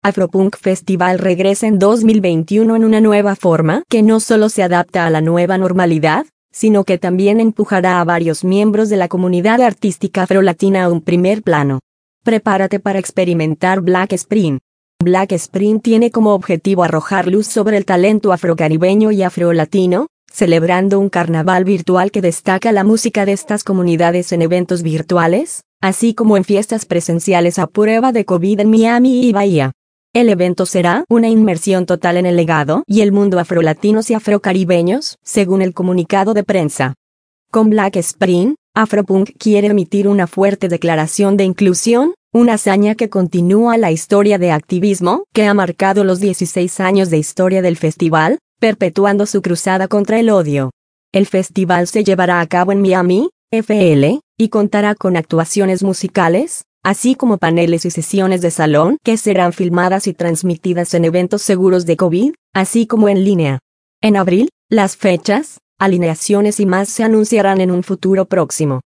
Afropunk Festival regresa en 2021 en una nueva forma que no solo se adapta a la nueva normalidad, sino que también empujará a varios miembros de la comunidad artística afrolatina a un primer plano. Prepárate para experimentar Black Spring. Black Spring tiene como objetivo arrojar luz sobre el talento afrocaribeño y afrolatino, celebrando un carnaval virtual que destaca la música de estas comunidades en eventos virtuales, así como en fiestas presenciales a prueba de COVID en Miami y Bahía. El evento será una inmersión total en el legado y el mundo afrolatinos y afrocaribeños, según el comunicado de prensa. Con Black Spring, Afropunk quiere emitir una fuerte declaración de inclusión, una hazaña que continúa la historia de activismo que ha marcado los 16 años de historia del festival, perpetuando su cruzada contra el odio. El festival se llevará a cabo en Miami, FL, y contará con actuaciones musicales, así como paneles y sesiones de salón que serán filmadas y transmitidas en eventos seguros de COVID, así como en línea. En abril, las fechas, alineaciones y más se anunciarán en un futuro próximo.